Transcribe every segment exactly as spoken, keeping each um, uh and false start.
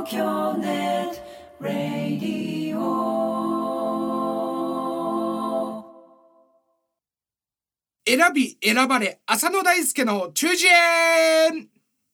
東京ネットラディオ。選び選ばれ浅野大輔の中耳炎。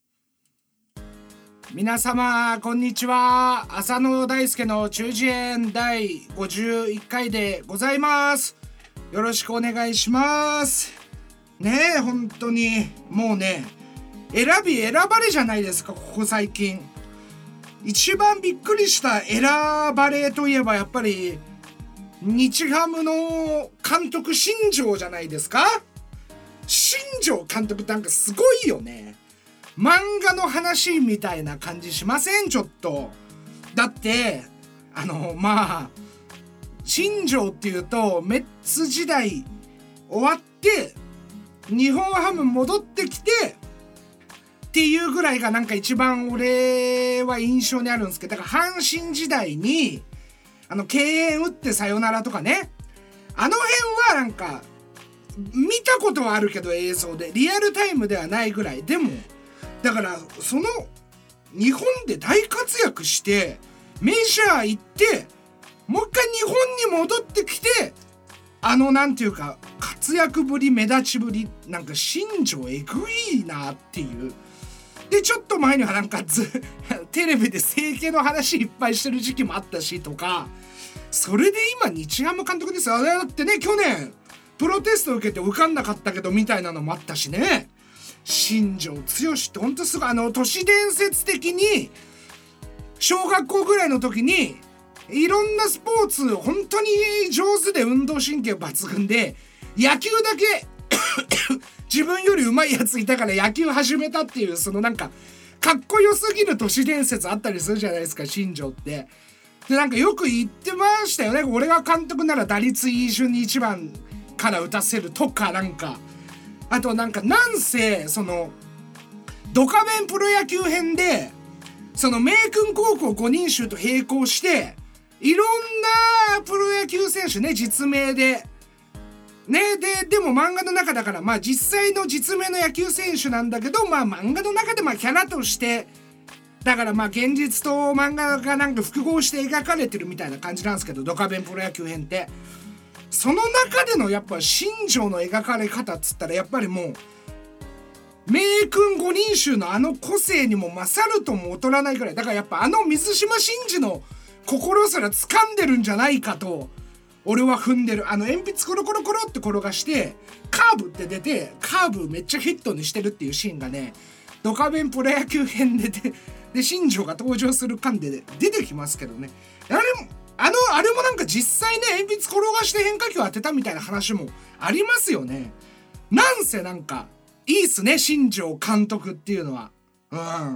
皆様こんにちは。浅野大輔の中耳炎だいごじゅういっかいでございます。よろしくお願いしますね。え本当にもうね、選び選ばれじゃないですか。ここ最近一番びっくりした選ばれといえばやっぱり日ハムの監督新庄じゃないですか。新庄監督なんかすごいよね。漫画の話みたいな感じしません？ちょっとだってあのまあ新庄っていうとメッツ時代終わって日本ハム戻ってきてっていうぐらいがなんか一番俺は印象にあるんですけど、だから阪神時代にあの敬遠打ってサヨナラとかね、あの辺はなんか見たことはあるけど映像でリアルタイムではないぐらい。でもだからその日本で大活躍してメジャー行ってもう一回日本に戻ってきてあのなんていうか活躍ぶり目立ちぶりなんか新庄えぐいなっていう。でちょっと前にはなんかずテレビで整形の話いっぱいしてる時期もあったしとか、それで今日ハム監督ですよ。だってね去年プロテスト受けて受かんなかったけどみたいなのもあったしね。新庄剛志ってほんとすごい。あの都市伝説的に小学校ぐらいの時にいろんなスポーツ本当に上手で運動神経抜群で野球だけ自分より上手いやついたから野球始めたっていう、そのなんかかっこよすぎる都市伝説あったりするじゃないですか新庄って。でなんかよく言ってましたよね。俺が監督なら打率いい順にいちばんから打たせるとか、なんかあとなんかなんせそのドカベンプロ野球編でその明訓高校ごにん衆と並行していろんなプロ野球選手ね実名でね、ででも漫画の中だからまあ実際の実名の野球選手なんだけど、まあ漫画の中でまあキャラとしてだからまあ現実と漫画がなんか複合して描かれてるみたいな感じなんですけど、ドカベンプロ野球編ってその中でのやっぱ新庄の描かれ方っつったらやっぱりもう名君五人衆のあの個性にも勝るとも劣らないぐらいだから、やっぱあの水島新司の心すら掴んでるんじゃないかと俺は踏んでる。あの鉛筆コロコロコロって転がしてカーブって出てカーブめっちゃヒットにしてるっていうシーンがねドカベンプロ野球編ででで新庄が登場する間で出てきますけどね。あれもあのあれもなんか実際ね鉛筆転がして変化球を当てたみたいな話もありますよね。なんせなんかいいっすね新庄監督っていうのは。うん。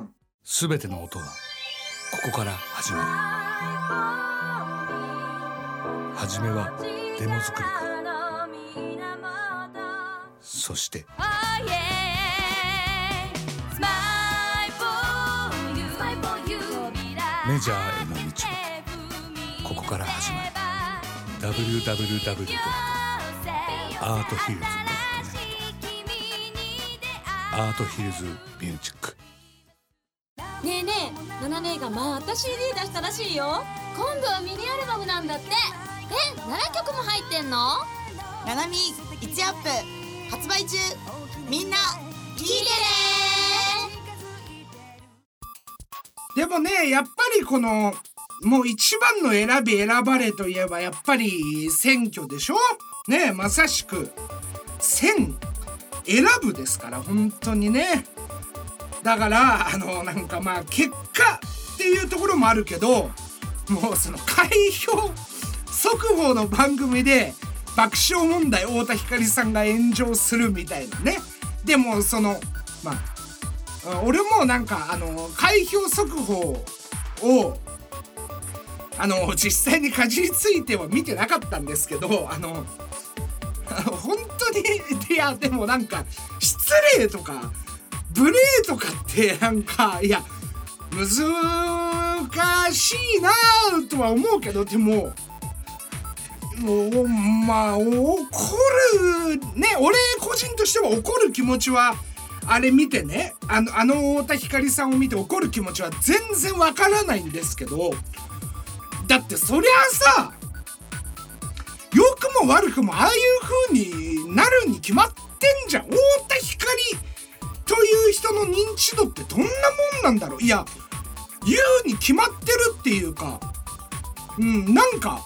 すべての音はここから始まる。はじめはデモ作りから、そしてメジャーへの道はここから始まる。 ダブリューダブリューダブリュー ドットアートヒルズ ドットネット アートヒルズミュージック。 ねえねえ、ナナ姉がまた シーディー 出したらしいよ。今度はミニアルバムなんだって。え、ななきょくも入ってんの？ ナナミいちアップ発売中。みんな聞いてね。 でもねやっぱりこのもう一番の選び選ばれといえばやっぱり選挙でしょね。まさしく選選ぶですから本当にね。だからあのなんかまあ結果っていうところもあるけど、もうその開票速報の番組で爆笑問題太田光さんが炎上するみたいなね。でもそのまあ俺もなんかあの開票速報をあの実際にかじりついては見てなかったんですけど、あの本当にいやでもなんか失礼とか無礼とかってなんかいや難しいなとは思うけど、でももうまあ怒るね、俺個人としては怒る気持ちはあれ見てね、あのあの太田光さんを見て怒る気持ちは全然わからないんですけど、だってそりゃあさ、良くも悪くもああいう風になるに決まってんじゃん。太田光という人の認知度ってどんなもんなんだろう。いや、言うに決まってるっていうか、うんなんか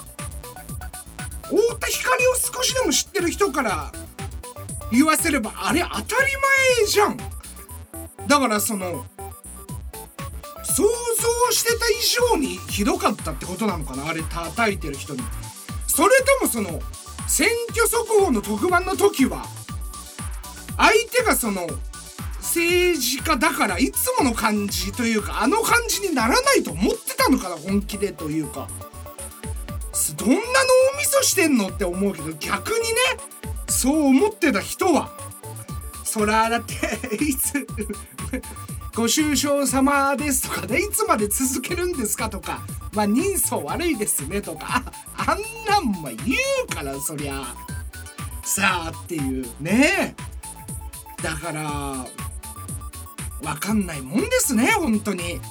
太田光を少しでも知ってる人から言わせればあれ当たり前じゃん。だからその想像してた以上にひどかったってことなのかな、あれ叩いてる人に。それともその選挙速報の特番の時は相手がその政治家だからいつもの感じというかあの感じにならないと思ってたのかな、本気でというか。どんな脳みそしてんのって思うけど、逆にねそう思ってた人はそらだっていつご愁傷様ですとかで、いつまで続けるんですかとか、まあ人相悪いですねとか、あんなんも言うからそりゃさあっていうね。だからわかんないもんですね本当に。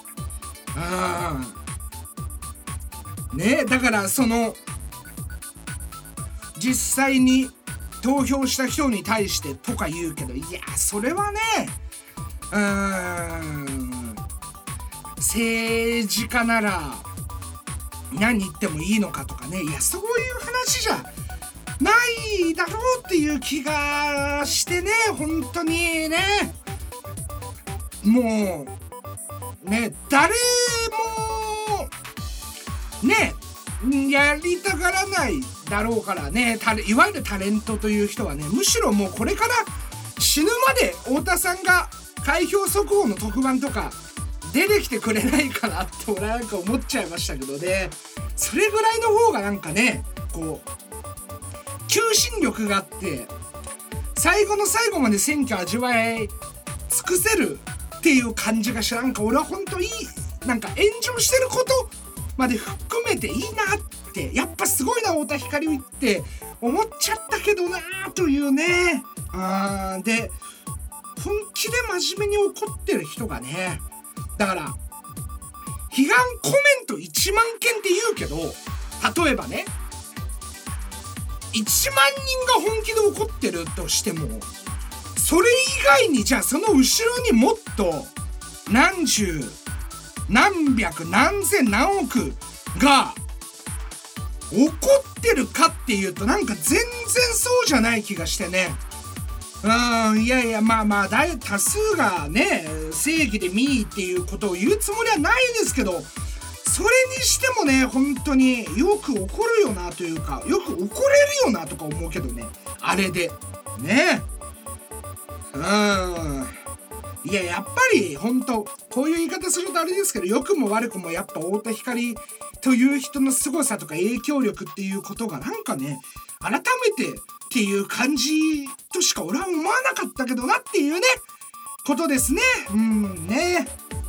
うんね、だからその実際に投票した人に対してとか言うけど、いやそれはね、うーん政治家なら何言ってもいいのかとかね、いやそういう話じゃないだろうっていう気がしてね、本当にね。もうね誰もねやりたがらないだろうからね、いわゆるタレントという人はね、むしろもうこれから死ぬまで太田さんが開票速報の特番とか出てきてくれないかなって俺なんか思っちゃいましたけどね。それぐらいの方がなんかねこう求心力があって最後の最後まで選挙味わい尽くせるっていう感じがして、なんか俺は本当いいなんか炎上してることまで含めていいなって、やっぱすごいな太田光って思っちゃったけどなというね。あーで本気で真面目に怒ってる人がね、だから批判コメントいちまんけんって言うけど、例えばねいちまんにんが本気で怒ってるとしても、それ以外にじゃあその後ろにもっと何十何百何千何億が怒ってるかっていうと、なんか全然そうじゃない気がしてね。うんいやいやまあまあ大多数がね正義で民意っていうことを言うつもりはないですけど、それにしてもね本当によく怒るよなというか、よく怒れるよなとか思うけどね、あれでね。うんいややっぱり本当こういう言い方するとあれですけど、良くも悪くもやっぱ太田光という人の凄さとか影響力っていうことがなんかね改めてっていう感じとしか俺は思わなかったけどなっていうねことですね。うんね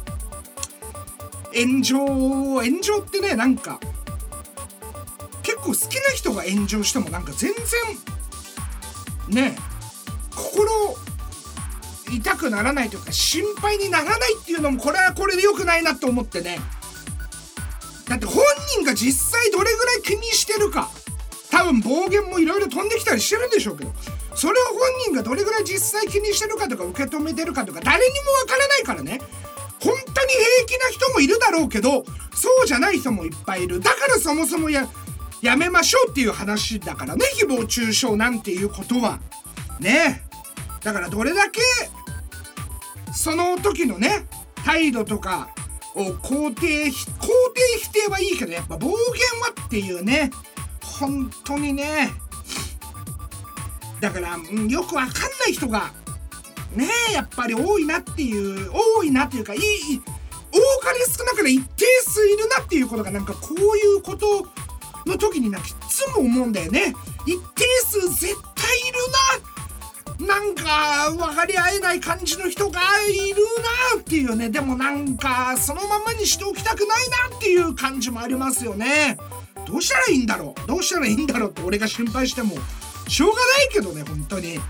炎上炎上ってね、なんか結構好きな人が炎上してもなんか全然ね心痛くならないというか心配にならないっていうのもこれはこれで良くないなと思ってね。だって本人が実際どれぐらい気にしてるか、多分暴言もいろいろ飛んできたりしてるんでしょうけど、それを本人がどれぐらい実際気にしてるかとか受け止めてるかとか誰にもわからないからね。本当に平気な人もいるだろうけどそうじゃない人もいっぱいいる。だからそもそもややめましょうっていう話だからね、誹謗中傷なんていうことはね。だからどれだけその時のね態度とかを肯定肯定否定はいいけど、やっぱ暴言はっていうね、本当にね。だから、うん、よくわかんない人がねやっぱり多いなっていう多いなっていうかいい多かれ少なかれ一定数いるなっていうことが、なんかこういうことの時になんかいつも思うんだよね。一定数絶対いるな、なんか分かり合えない感じの人がいるなっていうね。でもなんかそのままにしておきたくないなっていう感じもありますよね。どうしたらいいんだろうどうしたらいいんだろうって俺が心配してもしょうがないけどね本当に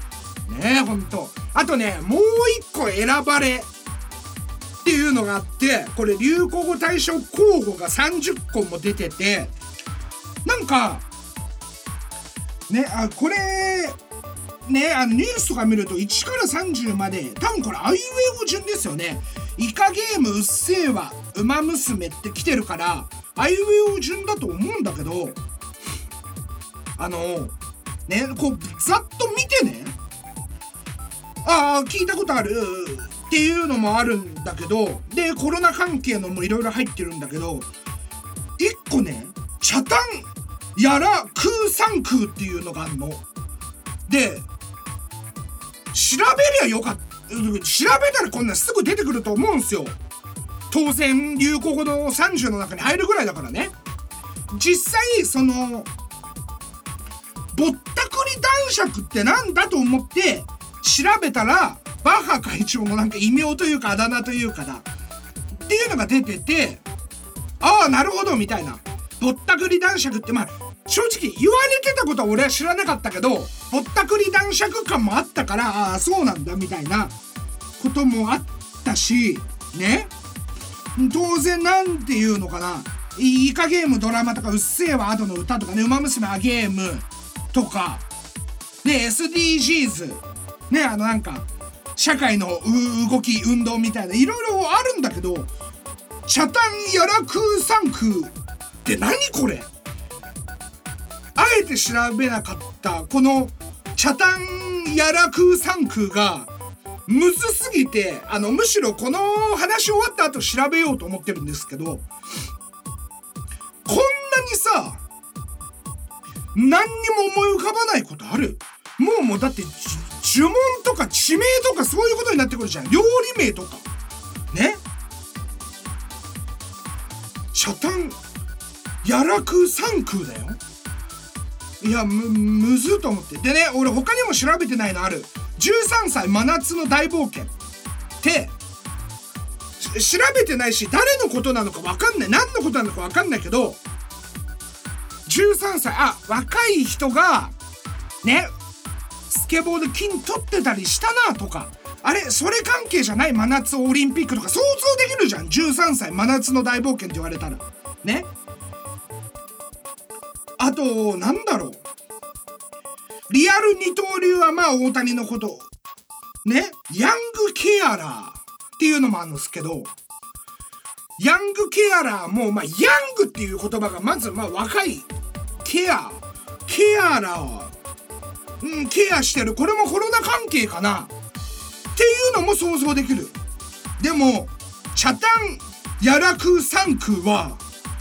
ねえほんと。あとねもう一個選ばれっていうのがあって、これ流行語大賞候補がさんじゅっこも出てて、なんかねあこれねあのニュースとか見るといちからさんじゅうまで多分これあいうえお順ですよね。イカゲーム、うっせぇわ、ウマ娘って来てるからあいうえお順だと思うんだけど、あのねこうざっと見てね、ああ聞いたことあるっていうのもあるんだけど、でコロナ関係のもいろいろ入ってるんだけど、一個ね茶炭やら空三空っていうのがあるので、調べりゃよかった。調べたらこんなんすぐ出てくると思うんすよ。当然流行語のさんじゅうの中に入るぐらいだからね。実際そのぼったくり男爵ってなんだと思って調べたら、バッハ会長のなんか異名というかあだ名というかだっていうのが出てて、ああなるほどみたいな。ぼったくり男爵ってまあ正直言われてたことは俺は知らなかったけど、ぼったくり男爵感もあったから、ああそうなんだみたいなこともあったしね。当然なんていうのかな、イカゲームドラマとかうっせぇわアドの歌とかね、ウマ娘アゲームとかね、 エスディージーズ ね、あのなんか社会の動き運動みたいないろいろあるんだけど、茶炭やら空三空って何これ。あえて調べなかったこの茶炭やら空三空がむずすぎて、あのむしろこの話終わった後調べようと思ってるんですけど、こんなにさ何にも思い浮かばないことある？もうもうだって呪文とか地名とかそういうことになってくるじゃん。料理名とかね。茶炭やら空三空だよ。いや む, むずっと思って。でね俺他にも調べてないのある。じゅうさんさい真夏の大冒険って調べてないし誰のことなのか分かんない、何のことなのか分かんないけど、じゅうさんさい、あ若い人がねスケボーで金取ってたりしたなとか、あれそれ関係じゃない真夏オリンピックとか想像できるじゃん。じゅうさんさい真夏の大冒険って言われたらね。あとなんだろう、リアル二刀流はまあ大谷のことね、ヤングケアラーっていうのもあるんですけど、ヤングケアラーもまあヤングっていう言葉がまずまあ若いケアケアラー、うん、ケアしてる、これもコロナ関係かなっていうのも想像できる。でも茶炭やら空三空は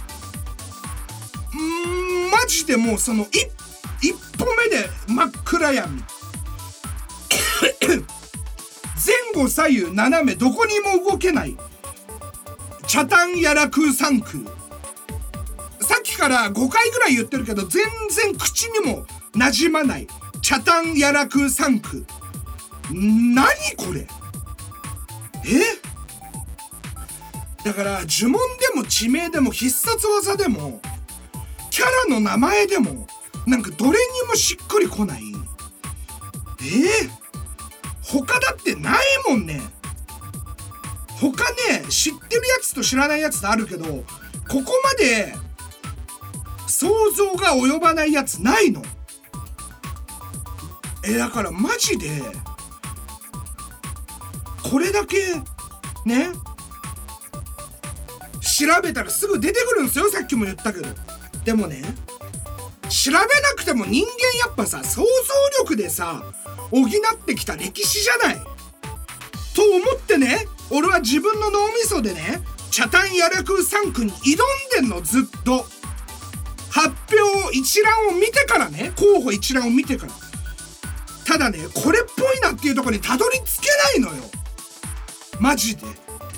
んーマジでもうその一一歩目で真っ暗闇前後左右斜めどこにも動けない茶炭やら空三空。さっきからごかいぐらい言ってるけど全然口にも馴染まない茶炭やら空三空。何これ。えだから呪文でも地名でも必殺技でもキャラの名前でもなんかどれにもしっくりこない。えー、他だってないもんね。他ね知ってるやつと知らないやつとあるけど、ここまで想像が及ばないやつないの。えだからマジでこれだけね調べたらすぐ出てくるんですよ。さっきも言ったけど。でもね調べなくても人間やっぱさ想像力でさ補ってきた歴史じゃないと思ってね、俺は自分の脳みそでね茶炭やら空三空に挑んでんの。ずっと発表一覧を見てからね、候補一覧を見てから。ただねこれっぽいなっていうところにたどり着けないのよマジで。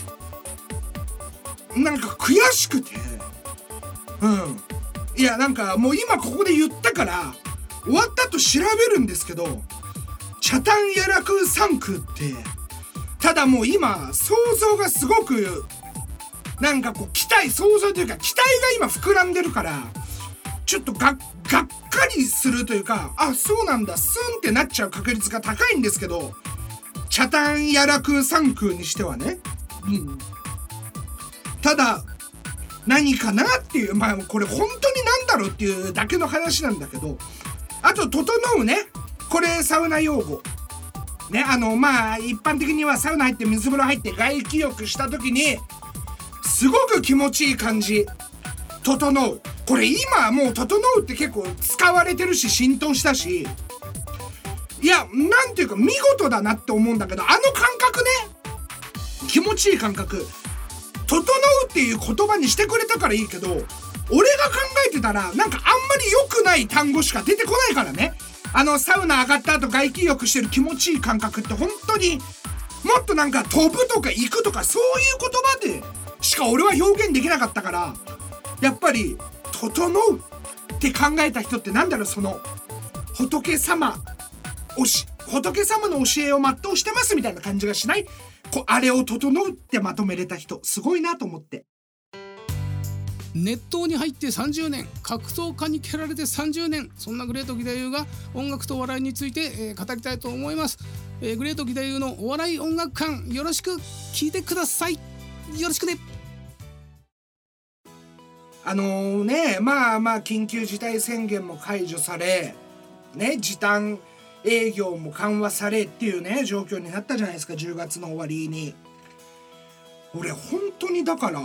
なんか悔しくて、うんいやなんかもう今ここで言ったから終わった後調べるんですけど、茶炭やら空三空ってただもう今想像がすごくなんかこう期待想像というか期待が今膨らんでるから、 ちょっとが, がっかりするというか、あ、そうなんだ、スンってなっちゃう確率が高いんですけど、チャタンヤラクサンクにしてはね、うん、ただ何かなっていう、まあこれ本当になんだろうっていうだけの話なんだけど、あと整うね、これサウナ用語ね、あのまあ一般的にはサウナ入って水風呂入って外気浴した時にすごく気持ちいい感じ、整う。これ今もう整うって結構使われてるし浸透したし、いやなんていうか見事だなって思うんだけど、あの感覚ね、気持ちいい感覚、整うっていう言葉にしてくれたからいいけど、俺が考えてたらなんかあんまり良くない単語しか出てこないからね。あのサウナ上がった後外気浴してる気持ちいい感覚って本当にもっとなんか飛ぶとか行くとかそういう言葉でしか俺は表現できなかったから、やっぱり整うって考えた人ってなんだろう、その仏様おし仏様の教えを全うしてますみたいな感じがしない？こあれを整うってまとめれた人すごいなと思って。 熱湯に入ってさんじゅうねん、格闘家に蹴られてさんじゅうねん、そんなグレート義太夫が音楽と笑いについて、えー、語りたいと思います。えー、グレート義太夫のお笑い音楽館、よろしく聞いてください。よろしくね。 あのー、ねまあまあ緊急事態宣言も解除されね、時短営業も緩和されっていうね状況になったじゃないですか、じゅうがつの終わりに。俺本当にだから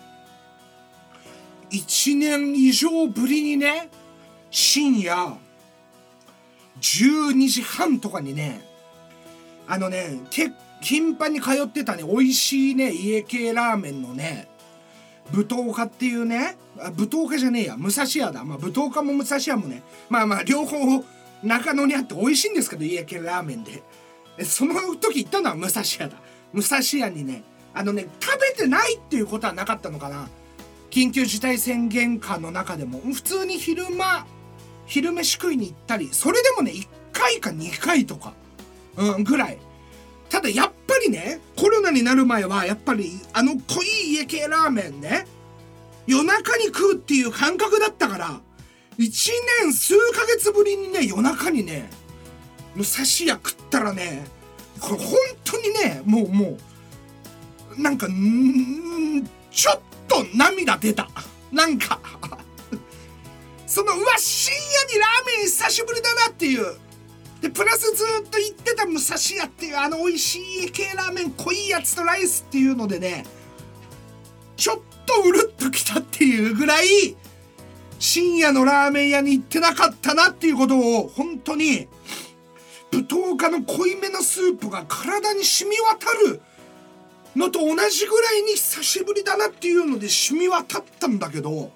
いちねん以上ぶりにね、深夜じゅうにじはんとかにね、あのね結頻繁に通ってたね美味しいね家系ラーメンのね舞踏家っていうね、あ舞踏家じゃねえや武蔵屋だ、まあ舞踏家も武蔵屋もね、まあまあ両方中野にあって美味しいんですけど、家系ラーメンでその時行ったのは武蔵屋だ。武蔵屋にね、あのね食べてないっていうことはなかったのかな、緊急事態宣言下の中でも普通に昼間昼飯食いに行ったり、それでもねいっかいかにかいとか、うん、ぐらい。ただやっぱりねコロナになる前はやっぱりあの濃い家系ラーメンね夜中に食うっていう感覚だったから、いちねん数ヶ月ぶりにね夜中にね武蔵屋食ったらね、これ本当にねもうもうなんかんちょっと涙出た。なんかそのうわ深夜にラーメン久しぶりだなっていうで、プラスずっと言ってた武蔵屋っていうあの美味しい系ラーメン濃いやつとライスっていうのでね、ちょっとうるっときたっていうぐらい深夜のラーメン屋に行ってなかったなっていうことを、本当に舞踏家の濃いめのスープが体に染み渡るのと同じぐらいに久しぶりだなっていうので染み渡ったんだけど、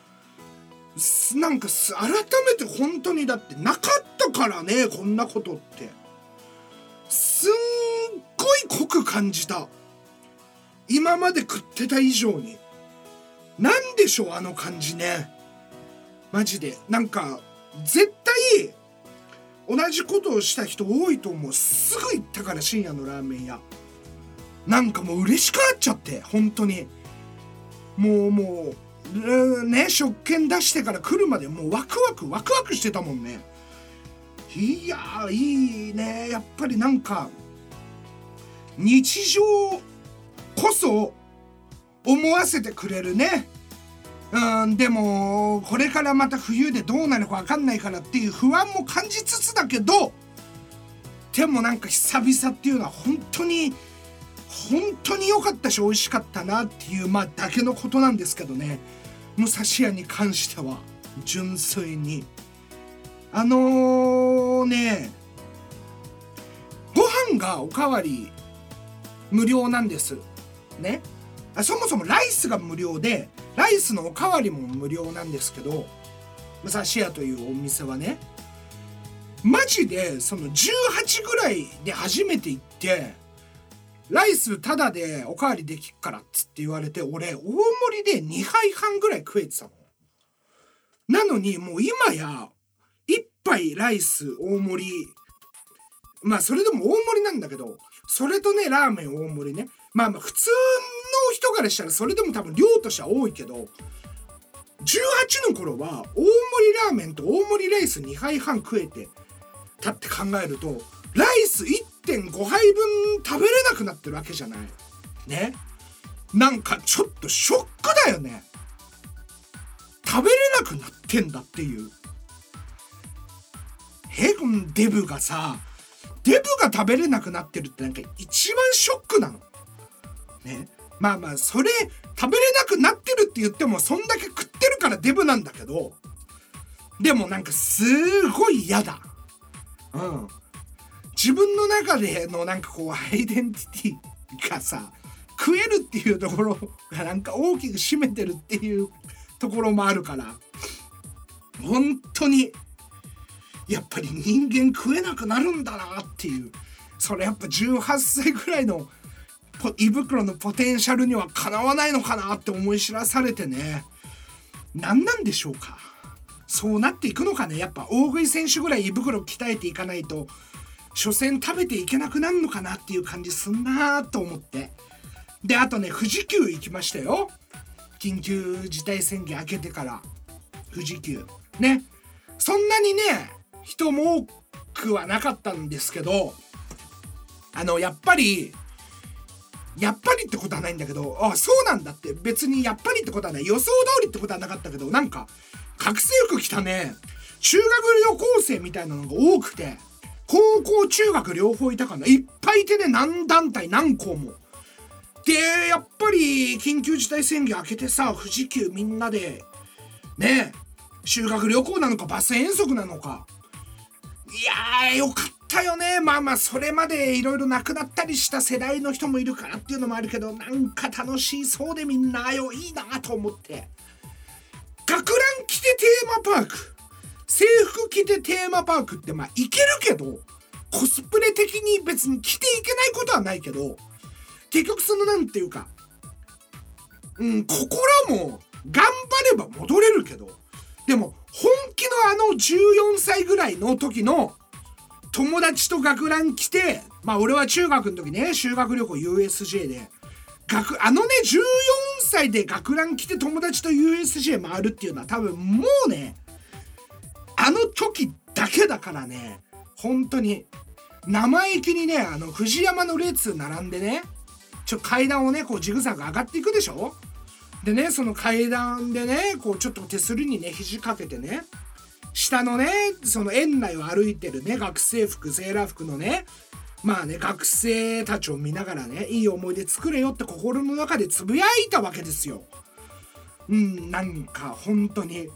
なんか改めて本当にだってなかったからね、こんなことってすんごい濃く感じた。今まで食ってた以上に。なんでしょうあの感じね、マジで。なんか絶対同じことをした人多いと思う。すぐ行ったから深夜のラーメン屋、なんかもう嬉しくなっちゃって本当にもうもうね、食券出してから来るまでもうワクワクワクワクしてたもんね。いやーいいね、やっぱりなんか日常こそ思わせてくれるね。うんでもこれからまた冬でどうなるか分かんないからっていう不安も感じつつだけど、でもなんか久々っていうのは本当に本当に良かったし美味しかったなっていうまあだけのことなんですけどね。武蔵屋に関しては純粋にあのー、ねご飯がおかわり無料なんですね。あそもそもライスが無料でライスのおかわりも無料なんですけど、武蔵屋というお店はねマジでそのじゅうはちぐらいで初めて行ってライスタダでおかわりできっからっつって言われて、俺大盛りでにはいはんぐらい食えてたの。なのにもう今やいっぱいライス大盛り、まあそれでも大盛りなんだけど、それとねラーメン大盛りね、まあまあ普通の人からしたらそれでも多分量としては多いけど、 じゅうはちの頃は大盛りラーメンと大盛りライスにはいはん食えてたって考えると、ライス いってんご 杯分食べれなくなってるわけじゃないね。なんかちょっとショックだよね。食べれなくなってんだっていう。え、このデブがさ、デブが食べれなくなってるってなんか一番ショックなのね。まあまあそれ食べれなくなってるって言ってもそんだけ食ってるからデブなんだけど、でもなんかすごい嫌だ。うん。自分の中でのなんかこうアイデンティティがさ、食えるっていうところがなんか大きく占めてるっていうところもあるから、本当にやっぱり人間食えなくなるんだなっていう、それやっぱじゅうはっさいぐらいの胃袋のポテンシャルにはかなわないのかなって思い知らされてね。何なんでしょうか。そうなっていくのかね。やっぱ大食い選手ぐらい胃袋鍛えていかないと所詮食べていけなくなるのかなっていう感じすんなと思って。で、あとね、富士急行きましたよ。緊急事態宣言明けてから富士急ね、そんなにね人も多くはなかったんですけど、あのやっぱりやっぱりってことはないんだけど、あ、そうなんだって、別にやっぱりってことはない、予想通りってことはなかったけど、なんか学生服着たね中学旅行生みたいなのが多くて、高校中学両方いたかな、いっぱいいてね、何団体何校もで、やっぱり緊急事態宣言明けてさ、富士急みんなでね、修学旅行なのかバス遠足なのか、いやーよかったよね。まあまあそれまでいろいろ亡くなったりした世代の人もいるからっていうのもあるけど、なんか楽しそうでみんなよ、いいなと思って。学ラン着てテーマパーク、制服着てテーマパークってまあいけるけど、コスプレ的に別に着ていけないことはないけど、結局そのなんていうか、うん心も頑張れば戻れるけど、でも本気のあのじゅうよんさいぐらいの時の友達と学ラン来て、まあ俺は中学の時ね、修学旅行 ユーエスジェー で学あのねじゅうよんさいで学ラン来て友達と ユーエスジェー 回るっていうのは多分もうねあの時だけだからね。本当に生意気にね、あの藤山の列並んでね、ちょ階段をねこうジグザグ上がっていくでしょ。でね、その階段でねこうちょっと手すりにね肘かけてね、下のねその園内を歩いてるね学生服セーラー服のね、まあね学生たちを見ながらね、いい思い出作れよって心の中でつぶやいたわけですよ。うん、なんか本当に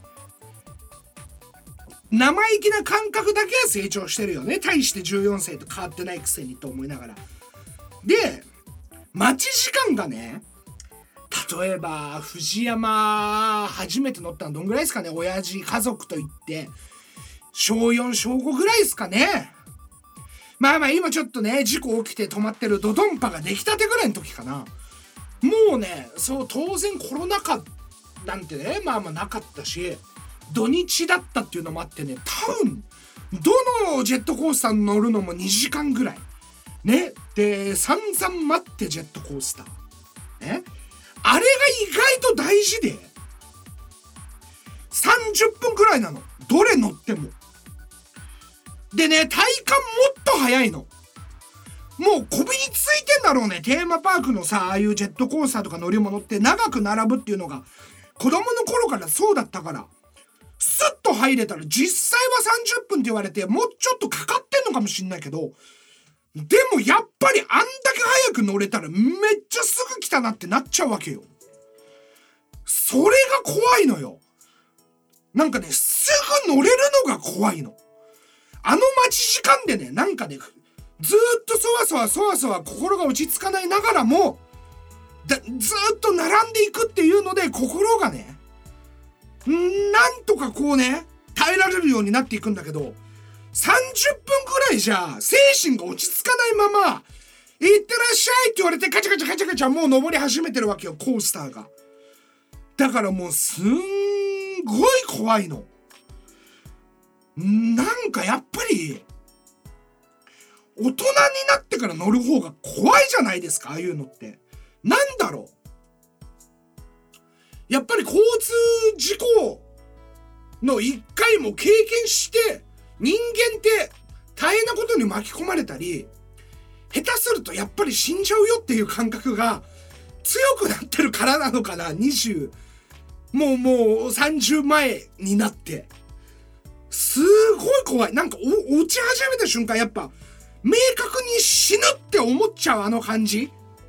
生意気な感覚だけは成長してるよね。大してじゅうよんさいと変わってないくせにと思いながら。で、待ち時間がね、例えば藤山初めて乗ったのどんぐらいですかね。親父家族と行ってしょうよんしょうごぐらいですかね。まあまあ今ちょっとね事故起きて止まってるドドンパができたてぐらいの時かな。もうね、そう当然コロナ禍なんてねまあまあなかったし、土日だったっていうのもあってね、多分どのジェットコースターに乗るのもにじかんぐらいね。で散々待ってジェットコースターね、あれが意外と大事でさんじゅっぷんくらいなの、どれ乗っても。でね、体感もっと早いの。もうこびりついてんだろうね。テーマパークのさ、ああいうジェットコースターとか乗り物って長く並ぶっていうのが子供の頃からそうだったから、スッと入れたら実際はさんじゅっぷんって言われてもうちょっとかかってんのかもしんないけど、でもやっぱりあんだけ早く乗れたらめっちゃすぐ来たなってなっちゃうわけよ。それが怖いのよ。なんかね、すぐ乗れるのが怖いの。あの待ち時間でね、なんかね、ずーっとそわそわそわそわ心が落ち着かないながらもだずーっと並んでいくっていうので心がね、んなんとかこうね耐えられるようになっていくんだけど、さんじゅっぷんくらいじゃ精神が落ち着かないまま「いってらっしゃい」って言われてカチャカチャカチャカチャもう登り始めてるわけよ、コースターが。だからもうすんごい怖いの。なんかやっぱり大人になってから乗る方が怖いじゃないですか、ああいうのって。なんだろう、 やっぱり交通事故の一回も経験して人間って大変なことに巻き込まれたり下手するとやっぱり死んじゃうよっていう感覚が強くなってるからなのかな。にじゅうもうもうさんじゅう前になってすごい怖い。なんかお落ち始めた瞬間やっぱ明確に死ぬって思っちゃうあの感じ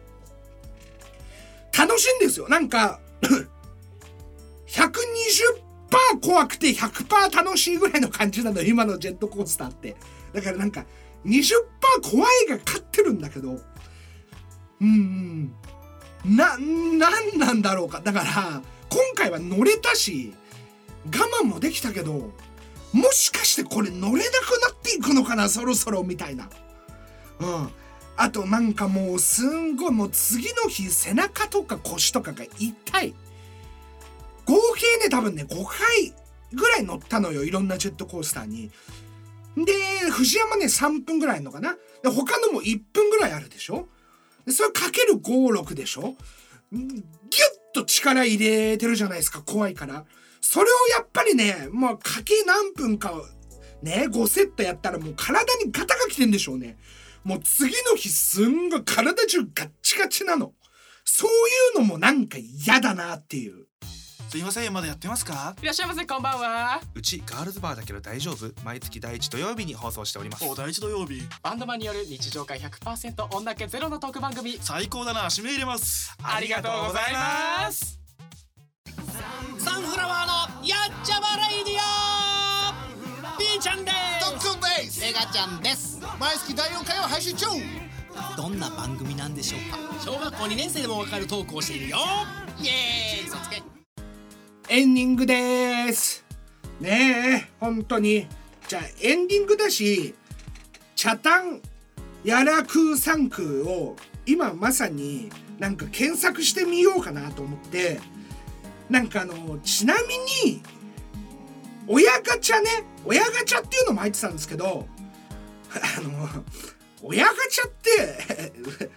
楽しいんですよ。なんかひゃくにじゅっパーセント 怖くて ひゃくパーセント 楽しいぐらいの感じなの今のジェットコースターって。だからなんか にじゅっパーセント 怖いが勝ってるんだけどうんな、なんなんだろうか。だから今回は乗れたし我慢もできたけどもしかしてこれ乗れなくなっていくのかなそろそろみたいな。うんあとなんかもうすんごいもう次の日背中とか腰とかが痛い。合計ね多分ねごかいぐらい乗ったのよいろんなジェットコースターに。で藤山ねさんぷんぐらいあるのかな。で他のもいっぷんぐらいあるでしょ。でそれかけるご、ろくでしょ。ギュッと力入れてるじゃないですか怖いから。それをやっぱりねもうかけ何分かねごセットやったらもう体にガタが来てんでしょうね。もう次の日すんごい体中ガッチガチなの。そういうのもなんか嫌だなっていう。 すいませんまだやってますか。 いらっしゃいませこんばんは。 うちガールズバーだけど大丈夫。毎月第一土曜日に放送しております。 お第一土曜日バンドマンによる日常会 ひゃくパーセント 女気ゼロのトーク番組。 最高だな締め入れます。 ありがとうございます。サンフラワーのやっちゃまレイディオピーちゃんですトックンですメガちゃんです。 毎月だいよんかいを配信中。 どんな番組なんでしょうか。 小学校にねん生でもわかるトークをしているよ。イエーイそつけエンディングですねえ本当に。じゃあエンディングだしチャタンやら空三空を今まさになんか検索してみようかなと思って。なんかあのちなみに親ガチャね親ガチャっていうのも入ってたんですけどあの親ガチャって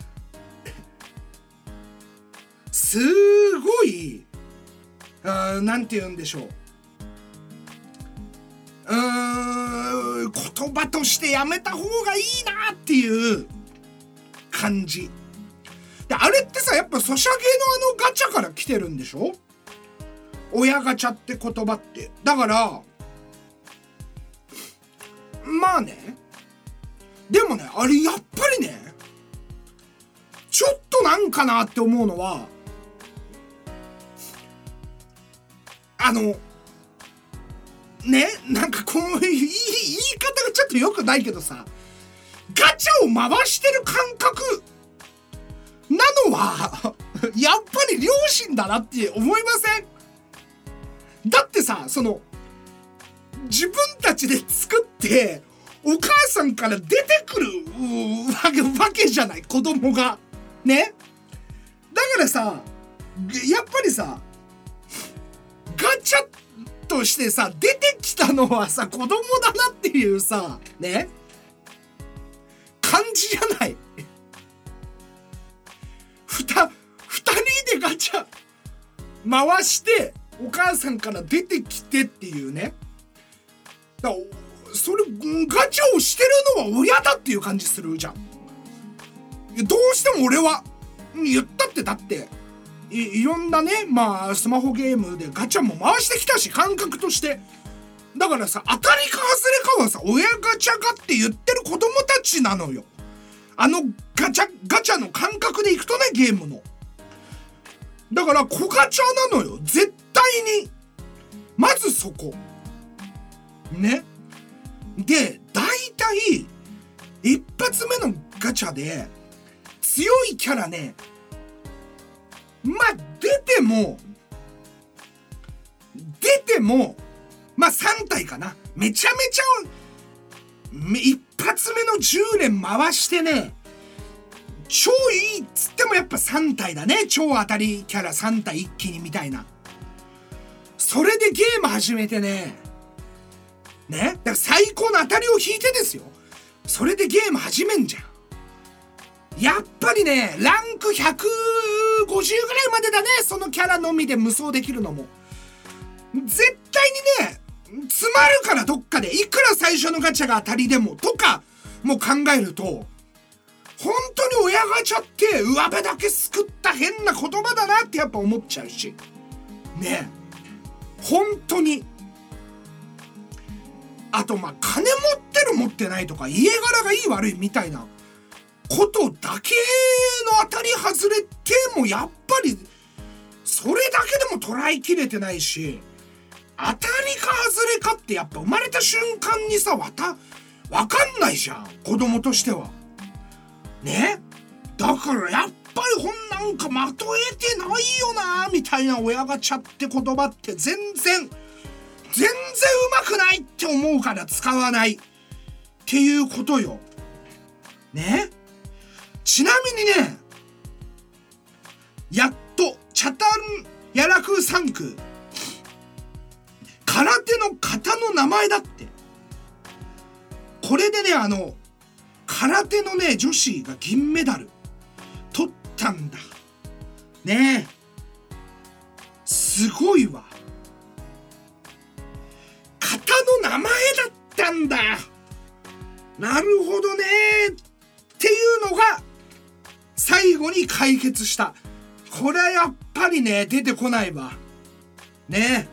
すごいあなんて言うんでしょううーん言葉としてやめた方がいいなっていう感じで。あれってさやっぱソシャゲのあのガチャから来てるんでしょ親ガチャって言葉って。だからまあねでもねあれやっぱりねちょっとなんかなって思うのはあのねなんかこういう言い方がちょっと良くないけどさガチャを回してる感覚なのはやっぱり良心だなって思いません？だってさその自分たちで作ってお母さんから出てくるわけ、わけじゃない子供がね。だからさやっぱりさガチャとしてさ出てきたのはさ子供だなっていうさね感じじゃない。ふた二人でガチャ回してお母さんから出てきてっていうね。だそれガチャをしてるのは親だっていう感じするじゃん。どうしても俺は言ったってだってい, いろんなねまあスマホゲームでガチャも回してきたし感覚として。だからさ当たりか外れかはさ親ガチャがって言ってる子供たちなのよ。あのガチャガチャの感覚でいくとねゲームの。だから小ガチャなのよ絶対に。まずそこね。で大体一発目のガチャで強いキャラねまあ出ても出てもまあさん体かな。めちゃめちゃ一発目のじゅう連回してね超いいっつってもやっぱさん体だね。超当たりキャラさん体一気にみたいな。それでゲーム始めてねねだから最高の当たりを引いてですよ。それでゲーム始めんじゃん。 やっぱりねランクひゃくごじゅうぐらいまでだね、そのキャラのみで無双できるのも。絶対にね詰まるから、どっかでいくら最初のガチャが当たりでもとかも考えると、本当に親ガチャって上辺だけ救った変な言葉だなってやっぱ思っちゃうしね。本当にあとまあ金持ってる持ってないとか家柄がいい悪いみたいなことだけの当たり外れてもやっぱりそれだけでも捉えきれてないし、当たりか外れかってやっぱ生まれた瞬間にさわたわかんないじゃん、子供としてはね。だからやっぱりほんなんかまとえてないよなみたいな親ガチャって言葉って全然全然うまくないって思うから使わないっていうことよね。ちなみにね、やっとチャタンヤラクーさん区空手の型の名前だって。これでねあの空手のね女子が銀メダル取ったんだね。えすごいわ。型の名前だったんだ。なるほどねっていうのが最後に解決した。これはやっぱりね出てこないわね。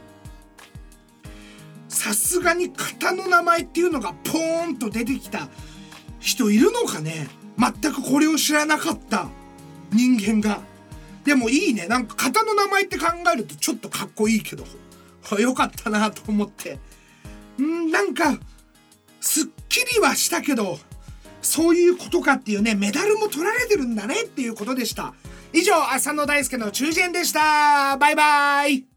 さすがに型の名前っていうのがポーンと出てきた人いるのかね。全くこれを知らなかった人間が。でもいいね、なんか型の名前って考えるとちょっとかっこいいけどよかったなと思って、んなんかすっきりはしたけど、そういうことかっていうね、メダルも取られてるんだねっていうことでした。以上、浅野大輔の中堅でした。バイバイ。